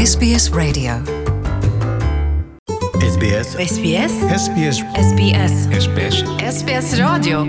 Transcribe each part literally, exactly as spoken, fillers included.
S B S Radio. S B S S B S S B S S B S S B S S B S Radio।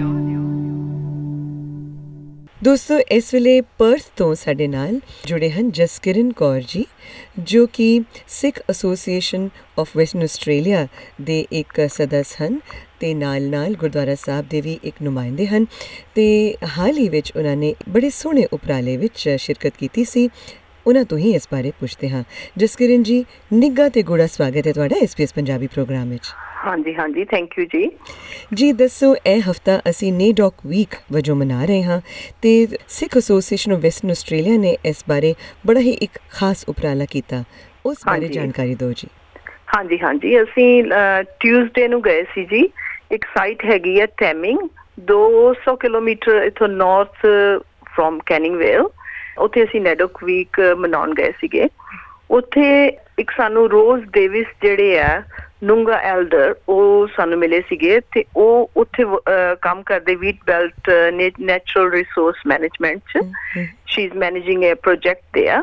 ਦੋਸਤੋ ਇਸ ਵੇਲੇ Perth ਤੋਂ ਸਾਡੇ ਨਾਲ ਜੁੜੇ ਹਨ ਜਸਕਿਰਨ ਕੌਰ ਜੀ, ਜੋ ਕਿ Sikh association of western Australia ਦੇ ਇੱਕ ਸਦस्य ਹਨ ਅਤੇ ਨਾਲ ਨਾਲ ਗੁਰਦੁਆਰਾ ਸਾਹਿਬ ਦੇ ਵੀ ਇੱਕ ਨੁਮਾਇੰਦੇ ਹਨ ਅਤੇ ਹਾਲ ਹੀ ਵਿੱਚ ਉਹਨਾਂ ਨੇ ਬੜੇ ਸੋਹਣੇ ਉਪਰਾਲੇ ਵਿੱਚ ਸ਼ਿਰਕਤ ਕੀਤੀ ਸੀ। ਉਹਨਾਂ ਤੋਂ ਹੀ ਇਸ ਬਾਰੇ ਪੁੱਛਦੇ ਹਾਂ। ਜਸਕਿਰਨ ਜੀ, ਨਿੱਘਾ ਅਤੇ ਗੂੜਾ ਸਵਾਗਤ ਹੈ ਤੁਹਾਡਾ S B S Punjabi program ਵਿੱਚ। ਹਾਂਜੀ ਹਾਂਜੀ ਥੈਂਕ ਯੂ ਜੀ। ਜੀ ਦੱਸੋ, ਇਹ ਹਫਤਾ ਅਸੀਂ ਨੇਡੌਕ ਵੀਕ ਵਜੋਂ ਮਨਾ ਰਹੇ ਹਾਂ ਅਤੇ Sikh association of western Australia ਨੇ ਇਸ ਬਾਰੇ ਬੜਾ ਹੀ ਇੱਕ ਖਾਸ ਉਪਰਾਲਾ ਕੀਤਾ, ਉਸ ਬਾਰੇ ਜਾਣਕਾਰੀ ਦਿਓ ਜੀ। ਹਾਂਜੀ ਹਾਂਜੀ ਅਸੀਂ ਟਿਊਜ਼ਡੇ ਨੂੰ ਗਏ ਸੀ ਜੀ। ਇੱਕ ਸਾਈਟ ਹੈਗੀ ਹੈ ਟੈਮਿੰਗ, ਦੋ ਸੌ ਕਿਲੋਮੀਟਰ ਇੱਥੋਂ ਨਾਰਥ ਫਰੋਮ ਕੈਨਿੰਗਵੇਲ। ਉੱਥੇ ਅਸੀਂ ਨੇਡੌਕ ਵੀਕ ਮਨਾਉਣ ਗਏ ਸੀਗੇ। ਉੱਥੇ ਇੱਕ ਸਾਨੂੰ ਰੋਜ਼ ਡੇਵਿਸ ਜਿਹੜੇ ਆ ਨੂੰਗਾ ਐਲਡਰ, ਉਹ ਸਾਨੂੰ ਮਿਲੇ ਸੀਗੇ ਤੇ ਉਹ ਉੱਥੇ ਕੰਮ ਕਰਦੇ wheat belt natural resource management ਚ। She is managing a project there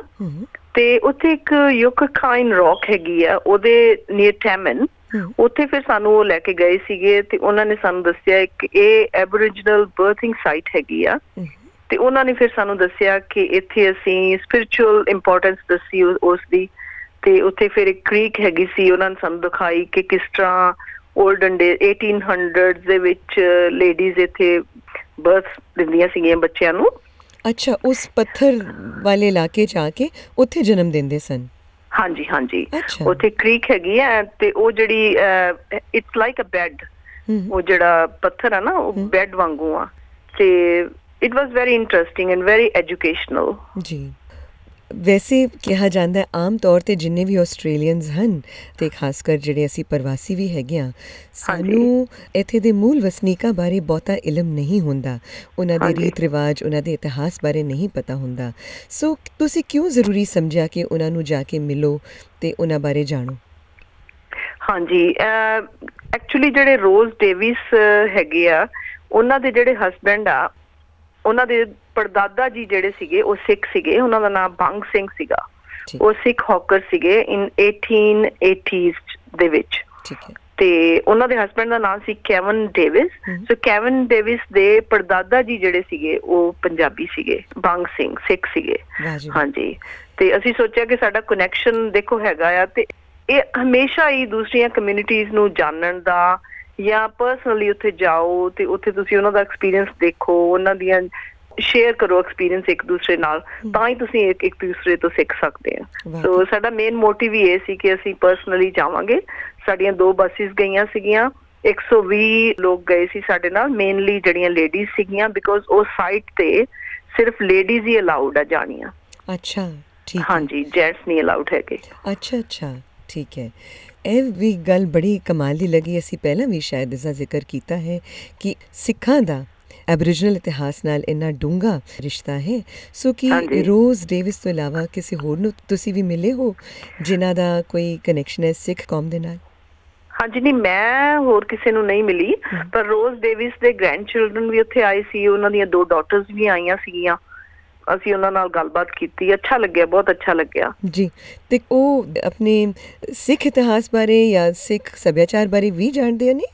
ਤੇ ਉੱਥੇ ਇੱਕ ਯੋਕਾਕਾਈਨ ਰੌਕ ਹੈਗੀ ਆ ਉਹਦੇ ਨੀਅਰ ਟੈਮਨ। ਉੱਥੇ ਫਿਰ ਸਾਨੂੰ ਉਹ ਲੈ ਕੇ ਗਏ ਸੀਗੇ ਤੇ ਉਹਨਾਂ ਨੇ ਸਾਨੂੰ ਦੱਸਿਆ ਇੱਕ ਇਹ ਐਬੋਰੀਜਨਲ ਬਰਥਿੰਗ ਸਾਈਟ ਹੈਗੀ ਆ ਤੇ ਉਹਨਾਂ ਨੇ ਫਿਰ ਸਾਨੂੰ ਦੱਸਿਆ ਕਿ ਇੱਥੇ ਅਸੀਂ ਸਪਿਰਿਚੁਅਲ ਇੰਪੋਰਟੈਂਸ ਦੱਸੀ ਉਸ ਦੀ। ਤੇ ਉੱਥੇ ਫਿਰ ਇੱਕ ਕ੍ਰੀਕ ਹੈਗੀ ਸੀ, ਉਹਨਾਂ ਨੇ ਸਾਨੂੰ ਦਿਖਾਈ ਕਿ ਕਿਸ ਤਰ੍ਹਾਂ ਓਲਡਨ ਡੇ ਏਟੀਨ ਹੰਡਰਡ ਦੇ ਵਿੱਚ ਲੇਡੀਜ਼ ਇੱਥੇ ਬਰਥ ਦਿੰਦੀਆਂ ਸੀਗੀਆਂ ਬੱਚਿਆਂ ਨੂੰ। ਅੱਛਾ, ਉਸ ਪੱਥਰ ਵਾਲੇ ਇਲਾਕੇ ਜਾ ਕੇ ਉੱਥੇ ਜਨਮ ਦਿੰਦੇ ਸਨ। ਹਾਂਜੀ ਹਾਂਜੀ, ਉੱਥੇ ਕ੍ਰੀਕ ਹੈਗੀ ਹੈ ਤੇ ਉਹ ਜਿਹੜੀ ਇਟਸ ਲਾਈਕ ਅ ਬੈਡ, ਉਹ ਜਿਹੜਾ ਪੱਥਰ ਆ ਨਾ ਉਹ ਬੈਡ ਵਾਂਗੂ ਆ। ਤੇ it was very interesting and very educational ਜੀ। ਵੈਸੇ ਕਿਹਾ ਜਾਂਦਾ ਹੈ ਆਮ ਤੌਰ 'ਤੇ ਜਿੰਨੇ ਵੀ ਆਸਟ੍ਰੇਲੀਅਨਸ ਹਨ ਅਤੇ ਖਾਸ ਕਰ ਜਿਹੜੇ ਅਸੀਂ ਪ੍ਰਵਾਸੀ ਵੀ ਹੈਗੇ ਹਾਂ, ਸਾਨੂੰ ਇੱਥੇ ਦੇ ਮੂਲ ਵਸਨੀਕਾਂ ਬਾਰੇ ਬਹੁਤਾ ਇਲਮ ਨਹੀਂ ਹੁੰਦਾ, ਉਹਨਾਂ ਦੇ ਰੀਤ ਰਿਵਾਜ, ਉਹਨਾਂ ਦੇ ਇਤਿਹਾਸ ਬਾਰੇ ਨਹੀਂ ਪਤਾ ਹੁੰਦਾ। ਸੋ ਤੁਸੀਂ ਕਿਉਂ ਜ਼ਰੂਰੀ ਸਮਝਿਆ ਕਿ ਉਹਨਾਂ ਨੂੰ ਜਾ ਕੇ ਮਿਲੋ ਅਤੇ ਉਹਨਾਂ ਬਾਰੇ ਜਾਣੋ? ਹਾਂਜੀ, ਐਕਚੁਅਲੀ ਜਿਹੜੇ ਰੋਜ਼ ਡੇਵਿਸ ਹੈਗੇ ਆ, ਉਹਨਾਂ ਦੇ ਜਿਹੜੇ ਹਸਬੈਂਡ ਆ, ਉਹਨਾਂ ਦੇ ਪੜਦਾਦਾ ਜੀ ਜਿਹੜੇ ਸੀਗੇ ਉਹ ਸਿੱਖ ਸੀਗੇ। ਉਹਨਾਂ ਦਾ ਨਾਮ ਬੰਗ ਸਿੰਘ ਸੀਗਾ। ਉਹ ਸਿੱਖ ਹੌਕਰ ਸੀਗੇ ਇਨ ਏਟੀਨ ਏਟੀਜ਼ ਦੇ ਵਿੱਚ। ਤੇ ਉਹਨਾਂ ਦੇ ਹਸਬੈਂਡ ਦਾ ਨਾਮ ਸੀ Cavan Davis. So Cavan Davis ਦੇ ਪੜਦਾਦਾ ਜੀ ਜਿਹੜੇ ਸੀਗੇ ਉਹ ਪੰਜਾਬੀ ਸੀਗੇ, ਬੰਗ ਸਿੰਘ ਸਿੱਖ ਸੀਗੇ। ਹਾਂਜੀ, ਤੇ ਅਸੀਂ ਸੋਚਿਆ ਕਿ ਸਾਡਾ ਕਨੈਕਸ਼ਨ ਦੇਖੋ ਹੈਗਾ ਆ ਤੇ ਇਹ ਹਮੇਸ਼ਾ ਹੀ ਦੂਸਰੀਆਂ ਕਮਿਊਨਿਟੀਜ਼ ਨੂੰ ਜਾਣਨ ਦਾ ਜਾਂ ਪਰਸਨਲੀ ਉੱਥੇ ਜਾਓ ਤੇ ਉੱਥੇ ਤੁਸੀਂ ਉਹਨਾਂ ਦਾ ਐਕਸਪੀਰੀਅੰਸ ਦੇਖੋ, ਉਹਨਾਂ ਦੀਆਂ ਸ਼ੇਅਰ ਕਰੋ ਐਕਸਪੀਰੀਅੰਸ ਇੱਕ ਦੂਸਰੇ ਨਾਲ, ਤਾਂ ਹੀ ਤੁਸੀਂ ਇੱਕ ਇੱਕ ਦੂਸਰੇ ਤੋਂ ਸਿੱਖ ਸਕਦੇ ਆ। ਸੋ ਸਾਡਾ ਮੇਨ ਮੋਟਿਵ ਹੀ ਇਹ ਸੀ ਕਿ ਅਸੀਂ ਪਰਸਨਲੀ ਜਾਵਾਂਗੇ। ਸਾਡੀਆਂ ਦੋ ਬੱਸਿਸ ਗਈਆਂ ਸੀਗੀਆਂ, ਇੱਕ ਸੌ ਵੀਹ ਲੋਕ ਗਏ ਸੀ ਸਾਡੇ ਨਾਲ, ਮੇਨਲੀ ਜਿਹੜੀਆਂ ਲੇਡੀਜ਼ ਸੀਗੀਆਂ, ਬਿਕੋਜ਼ ਉਹ ਸਾਈਟ ਤੇ ਸਿਰਫ ਲੇਡੀਜ਼ ਹੀ ਅਲਾਊਡ ਆ ਜਾਣੀਆਂ। ਅੱਛਾ, ਠੀਕ। ਹਾਂਜੀ, ਜੈਂਟਸ ਨਹੀਂ ਅਲਾਊਡ ਹੈਗੇ। ਅੱਛਾ ਅੱਛਾ, ਠੀਕ ਹੈ। ਇਹ ਵੀ ਗੱਲ ਬੜੀ ਕਮਾਲ ਦੀ ਲੱਗੀ। ਅਸੀਂ ਪਹਿਲਾਂ ਵੀ ਸ਼ਾਇਦ ਇਸਦਾ ਜ਼ਿਕਰ ਕੀਤਾ ਹੈ ਕਿ ਸਿੱਖਾਂ ਦਾ ਐਬੋਰੀਜਨਲ ਇਤਿਹਾਸ ਨਾਲ ਇੰਨਾ ਡੂੰਘਾ ਰਿਸ਼ਤਾ ਹੈ। ਸੋ ਕਿ ਰੋਜ਼ ਡੇਵਿਸ ਤੋਂ ਇਲਾਵਾ ਕਿਸੇ ਹੋਰ ਨੂੰ ਤੁਸੀਂ ਵੀ ਮਿਲੇ ਹੋ ਜਿਨ੍ਹਾਂ ਦਾ ਕੋਈ ਕਨੈਕਸ਼ਨ ਹੈ ਸਿੱਖ ਕੌਮ ਦੇ ਨਾਲ? ਹਾਂਜੀ, ਨਹੀਂ ਮੈਂ ਹੋਰ ਕਿਸੇ ਨੂੰ ਨਹੀਂ ਮਿਲੀ, ਪਰ ਰੋਜ਼ ਡੇਵਿਸ ਦੇ ਗ੍ਰੈਂਡ ਚਿਲਡਰਨ ਵੀ ਉੱਥੇ ਆਏ ਸੀ, ਉਹਨਾਂ ਦੀਆਂ ਦੋ ਡਾਟਰਸ ਵੀ ਆਈਆਂ ਸੀਗੀਆਂ। ਅਸੀਂ ਉਹਨਾਂ ਨਾਲ ਗੱਲਬਾਤ ਕੀਤੀ, ਅੱਛਾ ਲੱਗਿਆ, ਬਹੁਤ ਅੱਛਾ ਲੱਗਿਆ ਜੀ। ਤੇ ਉਹ ਆਪਣੇ ਸਿੱਖ ਇਤਿਹਾਸ ਬਾਰੇ ਜਾਂ ਸਿੱਖ ਸੱਭਿਆਚਾਰ ਬਾਰੇ ਵੀ ਜਾਣਦੇ ਨੇ?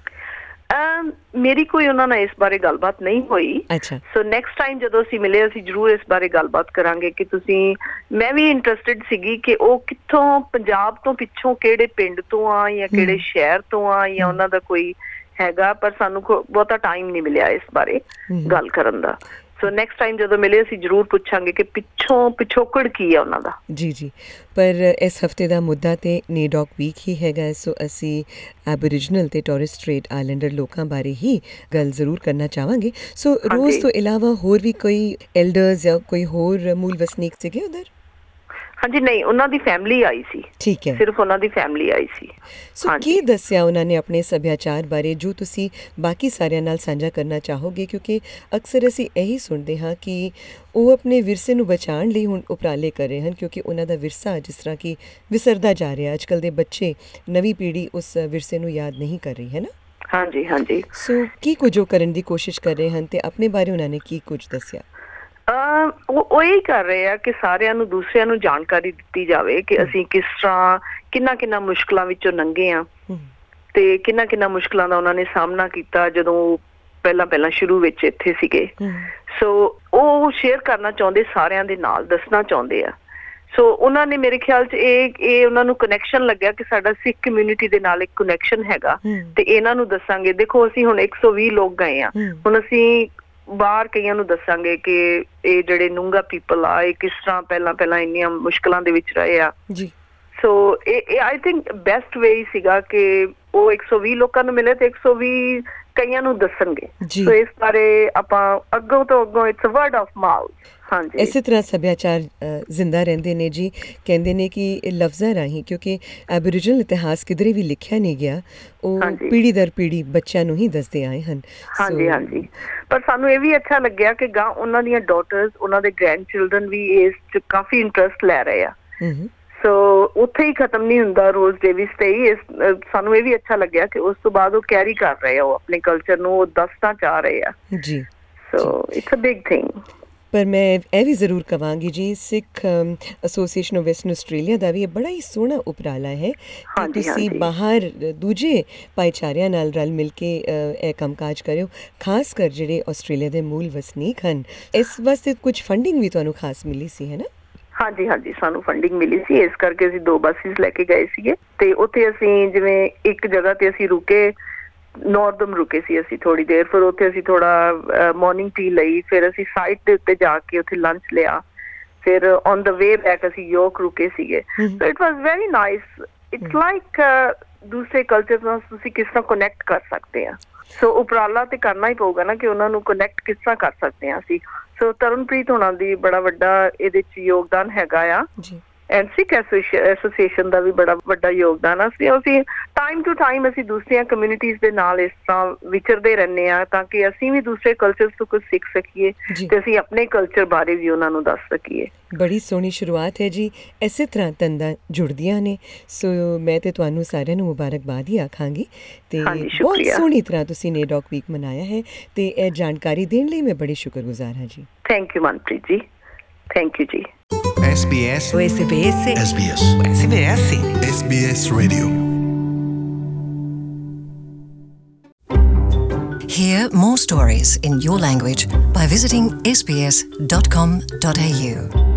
ਮੇਰੀ ਕੋਈ ਉਹਨਾਂ ਨਾਲ ਇਸ ਬਾਰੇ ਗੱਲਬਾਤ ਨਹੀਂ ਹੋਈ। ਅੱਛਾ। ਸੋ ਨੈਕਸਟ ਟਾਈਮ ਜਦੋਂ ਅਸੀਂ ਮਿਲੇ ਅਸੀਂ ਜ਼ਰੂਰ ਇਸ ਬਾਰੇ ਗੱਲਬਾਤ ਕਰਾਂਗੇ ਕਿ ਤੁਸੀਂ, ਮੈਂ ਵੀ ਇੰਟਰਸਟਿਡ ਸੀਗੀ ਕਿ ਉਹ ਕਿੱਥੋਂ, ਪੰਜਾਬ ਤੋਂ ਪਿੱਛੋਂ ਕਿਹੜੇ ਪਿੰਡ ਤੋਂ ਆ ਜਾਂ ਕਿਹੜੇ ਸ਼ਹਿਰ ਤੋਂ ਆ ਜਾਂ ਉਹਨਾਂ ਦਾ ਕੋਈ ਹੈਗਾ, ਪਰ ਸਾਨੂੰ ਬਹੁਤਾ ਟਾਈਮ ਨਹੀਂ ਮਿਲਿਆ ਇਸ ਬਾਰੇ ਗੱਲ ਕਰਨ ਦਾ। ਸੋ ਨੈਕਸਟ ਟਾਈਮ ਜਦੋਂ ਮਿਲੇ ਅਸੀਂ ਜ਼ਰੂਰ ਪੁੱਛਾਂਗੇ ਕਿ ਪਿੱਛੋਂ ਪਿਛੋਕੜ ਕੀ ਆ ਉਹਨਾਂ ਦਾ। ਜੀ ਜੀ, ਪਰ ਇਸ ਹਫਤੇ ਦਾ ਮੁੱਦਾ ਤੇ ਨੇਡੌਕ ਵੀਕ ਹੀ ਹੈਗਾ। ਸੋ ਅਸੀਂ ਐਬੋਰੀਜਨਲ ਤੇ ਟੋਰਸ ਸਟ੍ਰੇਟ ਆਈਲੈਂਡਰ ਲੋਕਾਂ ਬਾਰੇ ਹੀ ਗੱਲ ਜ਼ਰੂਰ ਕਰਨਾ ਚਾਹਾਂਗੇ। ਸੋ ਰੋਜ਼ ਤੋਂ ਇਲਾਵਾ ਹੋਰ ਵੀ ਕੋਈ ਐਲਡਰਸ ਜਾਂ ਕੋਈ ਹੋਰ ਮੂਲ ਵਸਨੀਕ ਸੀਗੇ ਉਧਰ? ਹਾਂਜੀ, ਨਹੀਂ, ਉਹਨਾਂ ਦੀ ਫੈਮਿਲੀ ਆਈ ਸੀ। ਠੀਕ ਹੈ, ਸਿਰਫ ਉਹਨਾਂ ਦੀ ਫੈਮਿਲੀ ਆਈ ਸੀ। ਸੋ ਕੀ ਦੱਸਿਆ ਉਹਨਾਂ ਨੇ ਆਪਣੇ ਸੱਭਿਆਚਾਰ ਬਾਰੇ ਜੋ ਤੁਸੀਂ ਬਾਕੀ ਸਾਰਿਆਂ ਨਾਲ ਸਾਂਝਾ ਕਰਨਾ ਚਾਹੋਗੇ? ਕਿਉਂਕਿ ਅਕਸਰ ਅਸੀਂ ਇਹੀ ਸੁਣਦੇ ਹਾਂ ਕਿ ਉਹ ਆਪਣੇ ਵਿਰਸੇ ਨੂੰ ਬਚਾਉਣ ਲਈ ਹੁਣ ਉਪਰਾਲੇ ਕਰ ਰਹੇ ਹਨ, ਕਿਉਂਕਿ ਉਹਨਾਂ ਦਾ ਵਿਰਸਾ ਜਿਸ ਤਰ੍ਹਾਂ ਕਿ ਵਿਸਰਦਾ ਜਾ ਰਿਹਾ। ਅੱਜ ਕੱਲ੍ਹ ਦੇ ਬੱਚੇ, ਨਵੀਂ ਪੀੜ੍ਹੀ ਉਸ ਵਿਰਸੇ ਨੂੰ ਯਾਦ ਨਹੀਂ ਕਰ ਰਹੀ, ਹੈ ਨਾ? ਹਾਂਜੀ ਹਾਂਜੀ। ਸੋ ਕੀ ਕੁਝ ਉਹ ਕਰਨ ਦੀ ਕੋਸ਼ਿਸ਼ ਕਰ ਰਹੇ ਹਨ ਤੇ ਆਪਣੇ ਬਾਰੇ ਉਹਨਾਂ ਨੇ ਕੀ ਕੁਝ ਦੱਸਿਆ? ਉਹ ਇਹੀ ਕਰ ਰਹੇ ਆ ਕਿ ਸਾਰਿਆਂ ਨੂੰ, ਦੂਸਰਿਆਂ ਨੂੰ ਜਾਣਕਾਰੀ ਦਿੱਤੀ ਜਾਵੇ ਕਿ ਅਸੀਂ ਕਿਸ ਤਰ੍ਹਾਂ ਕਿੰਨਾ ਕਿੰਨਾ ਮੁਸ਼ਕਲਾਂ ਵਿੱਚੋਂ ਲੰਘੇ ਆ ਤੇ ਕਿੰਨਾ ਕਿੰਨਾ ਮੁਸ਼ਕਲਾਂ ਦਾ ਉਹਨਾਂ ਨੇ ਸਾਹਮਣਾ ਕੀਤਾ ਜਦੋਂ ਪਹਿਲਾਂ ਪਹਿਲਾਂ ਸ਼ੁਰੂ ਵਿੱਚ ਇੱਥੇ ਸੀਗੇ। ਸੋ ਉਹ ਸ਼ੇਅਰ ਕਰਨਾ ਚਾਹੁੰਦੇ, ਸਾਰਿਆਂ ਦੇ ਨਾਲ ਦੱਸਣਾ ਚਾਹੁੰਦੇ ਆ। ਸੋ ਉਹਨਾਂ ਨੇ ਮੇਰੇ ਖਿਆਲ 'ਚ ਇਹ ਇਹ ਉਹਨਾਂ ਨੂੰ ਕਨੈਕਸ਼ਨ ਲੱਗਿਆ ਕਿ ਸਾਡਾ ਸਿੱਖ ਕਮਿਊਨਿਟੀ ਦੇ ਨਾਲ ਇੱਕ ਕਨੈਕਸ਼ਨ ਹੈਗਾ ਤੇ ਇਹਨਾਂ ਨੂੰ ਦੱਸਾਂਗੇ। ਦੇਖੋ ਅਸੀਂ ਹੁਣ ਇੱਕ ਸੌ ਵੀਹ ਲੋਕ ਗਏ ਆ, ਹੁਣ ਅਸੀਂ ਬਾਹਰ ਕਈਆਂ ਨੂੰ ਦੱਸਾਂਗੇ ਕਿ ਇਹ ਜਿਹੜੇ ਨੂੰਗਾ ਪੀਪਲ ਆ, ਇਹ ਕਿਸ ਤਰ੍ਹਾਂ ਪਹਿਲਾਂ ਪਹਿਲਾਂ ਇੰਨੀਆਂ ਮੁਸ਼ਕਲਾਂ ਦੇ ਵਿੱਚ ਰਹੇ ਆ। ਸੋ ਇਹ ਆਈ ਥਿੰਕ ਬੈਸਟ ਵੇ ਸੀਗਾ ਕਿ ਉਹ ਇੱਕ ਸੌ ਵੀਹ ਲੋਕਾਂ ਨੂੰ ਮਿਲੇ ਤੇ ਇੱਕ ਸੌ ਵੀਹ ਕਈਆਂ ਨੂੰ ਦੱਸਣਗੇ। ਸੋ ਇਸ ਬਾਰੇ ਆਪਾਂ ਅੱਗੋਂ ਤੋਂ ਅੱਗੋਂ it's a word of mouth. ਹਾਂਜੀ, ਇਸੇ ਤਰ੍ਹਾਂ ਸੱਭਿਆਚਾਰ ਜ਼ਿੰਦਾ ਰਹਿੰਦੇ ਨੇ ਜੀ। ਕਹਿੰਦੇ ਨੇ ਕਿ ਲਫ਼ਜ਼ਾਂ ਰਾਹੀਂ, ਕਿਉਂਕਿ ਐਬੋਰੀਜਨਲ ਇਤਿਹਾਸ ਕਿਧਰੇ ਵੀ ਲਿਖਿਆ ਨਹੀਂ ਗਿਆ, ਉਹ ਪੀੜ੍ਹੀ ਦਰ ਪੀੜ੍ਹੀ ਬੱਚਿਆਂ ਨੂੰ ਹੀ ਦੱਸਦੇ ਆਏ ਹਨ। ਹਾਂਜੀ ਹਾਂਜੀ, ਪਰ ਸਾਨੂੰ ਇਹ ਵੀ ਅੱਛਾ ਲੱਗਿਆ ਕਿ ਗਾਂ ਉਹਨਾਂ ਦੀਆਂ ਡਾਟਰਸ, ਉਹਨਾਂ ਦੇ ਗ੍ਰੈਂਡ ਚਿਲਡਰਨ ਵੀ ਇਸ 'ਚ ਕਾਫੀ ਇੰਟਰਸਟ ਲੈ ਰਹੇ ਆ। ਸੋ ਉੱਥੇ ਹੀ ਖਤਮ ਨਹੀਂ ਹੁੰਦਾ ਰੋਜ਼ ਡੇਵਿਸ ਤੇ ਹੀ। ਸਾਨੂੰ ਇਹ ਵੀ ਅੱਛਾ ਲੱਗਿਆ ਕਿ ਉਸ ਤੋਂ ਬਾਅਦ ਉਹ ਕੈਰੀ ਕਰ ਰਹੇ ਆ, ਉਹ ਆਪਣੇ ਕਲਚਰ ਨੂੰ ਉਹ ਦੱਸਣਾ ਚਾਹ ਰਹੇ ਆ ਜੀ। So it's a big thing. ਪਰ ਮੈਂ ਇਹ ਵੀ ਜ਼ਰੂਰ ਕਹਾਂਗੀ ਜੀ, Sikh association of western Australia ਦਾ ਵੀ ਇਹ ਬੜਾ ਹੀ ਸੋਹਣਾ ਉਪਰਾਲਾ ਹੈ ਕਿ ਤੁਸੀਂ ਬਾਹਰ ਦੂਜੇ ਭਾਈਚਾਰਿਆਂ ਨਾਲ ਰਲ ਮਿਲ ਕੇ ਇਹ ਕੰਮਕਾਜ ਕਰਿਓ, ਖਾਸ ਕਰ ਜਿਹੜੇ ਆਸਟ੍ਰੇਲੀਆ ਦੇ ਮੂਲ ਵਸਨੀਕ ਹਨ। ਇਸ ਵਾਸਤੇ ਕੁਝ ਫੰਡਿੰਗ ਵੀ ਤੁਹਾਨੂੰ ਖਾਸ ਮਿਲੀ ਸੀ, ਹੈ ਨਾ? ਹਾਂਜੀ ਹਾਂਜੀ, ਸਾਨੂੰ ਫੰਡਿੰਗ ਮਿਲੀ ਸੀ, ਇਸ ਕਰਕੇ ਅਸੀਂ ਦੋ ਬੱਸਿਸ ਲੈ ਕੇ ਗਏ ਸੀਗੇ ਤੇ ਉੱਥੇ ਅਸੀਂ ਜਿਵੇਂ ਇੱਕ ਜਗ੍ਹਾ ਤੇ ਅਸੀਂ ਰੁਕੇ, ਨੌਰਦਮ ਰੁਕੇ ਸੀ ਅਸੀਂ ਥੋੜੀ ਦੇਰ, ਫਿਰ ਉੱਥੇ ਅਸੀਂ ਥੋੜਾ ਮਾਰਨਿੰਗ ਟੀ ਲਈ, ਫਿਰ ਅਸੀਂ ਸਾਈਟ ਦੇ ਉੱਤੇ ਜਾ ਕੇ ਉੱਥੇ ਲੰਚ ਲਿਆ, ਫਿਰ ਔਨ ਦਾ ਵੇ ਬੈਕ ਅਸੀਂ ਯੋਰਕ ਰੁਕੇ ਸੀਗੇ। So it was very nice. It's like ਦੂਸਰੇ ਕਲਚਰ ਨਾਲ ਤੁਸੀਂ ਕਿਸ ਤਰ੍ਹਾਂ ਕਨੈਕਟ ਕਰ ਸਕਦੇ ਆ। ਸੋ ਉਪਰਾਲਾ ਤੇ ਕਰਨਾ ਹੀ ਪਊਗਾ ਨਾ ਕਿ ਉਹਨਾਂ ਨੂੰ ਕਨੈਕਟ ਕਿਸ ਤਰ੍ਹਾਂ ਕਰ ਸਕਦੇ ਆ ਅਸੀਂ। ਸੋ ਤਰਨਪ੍ਰੀਤ ਹੋਣਾ ਦੀ ਬੜਾ ਵੱਡਾ ਇਹਦੇ 'ਚ ਯੋਗਦਾਨ ਹੈਗਾ ਆ ਐਂਡ ਸਿੱਖ ਐਸੋਸੀਏਸ਼ਨ ਦਾ ਵੀ ਬੜਾ ਵੱਡਾ ਯੋਗਦਾਨ ਆ। ਅਸੀਂ ਅਸੀਂ ਟਾਈਮ ਟੂ ਟਾਈਮ ਅਸੀਂ ਦੂਸਰੀਆਂ ਕਮਿਊਨਿਟੀਜ਼ ਦੇ ਨਾਲ ਇਸ ਤਰ੍ਹਾਂ ਵਿਚਰਦੇ ਰਹਿੰਦੇ ਆ ਤਾਂ ਕਿ ਅਸੀਂ ਵੀ ਦੂਸਰੇ ਕਲਚਰ ਤੋਂ ਕੁਝ ਸਿੱਖ ਸਕੀਏ ਤੇ ਅਸੀਂ ਆਪਣੇ ਕਲਚਰ ਬਾਰੇ ਵੀ ਉਹਨਾਂ ਨੂੰ ਦੱਸ ਸਕੀਏ। ਬੜੀ ਸੋਹਣੀ ਸ਼ੁਰੂਆਤ ਹੈ ਜੀ, ਇਸੇ ਤਰ੍ਹਾਂ ਤੰਦਾਂ ਜੁੜਦੀਆਂ ਨੇ। ਸੋ ਮੈਂ ਤੇ ਤੁਹਾਨੂੰ ਸਾਰਿਆਂ ਨੂੰ ਮੁਬਾਰਕਬਾਦ ਹੀ ਆਖਾਂਗੀ ਤੇ ਬਹੁਤ ਸੋਹਣੀ ਤਰ੍ਹਾਂ ਤੁਸੀਂ ਨੇਡੌਕ ਵੀਕ ਮਨਾਇਆ ਹੈ ਤੇ ਇਹ ਜਾਣਕਾਰੀ ਦੇਣ ਲਈ ਮੈਂ ਬੜੀ ਸ਼ੁਕਰਗੁਜ਼ਾਰ ਹਾਂ ਜੀ। Thank you Manpreet ji, thank you ਜੀ। S B S S B S S B S S B S S B S Radio. Hear more stories in your language by visiting s b s dot com dot a u.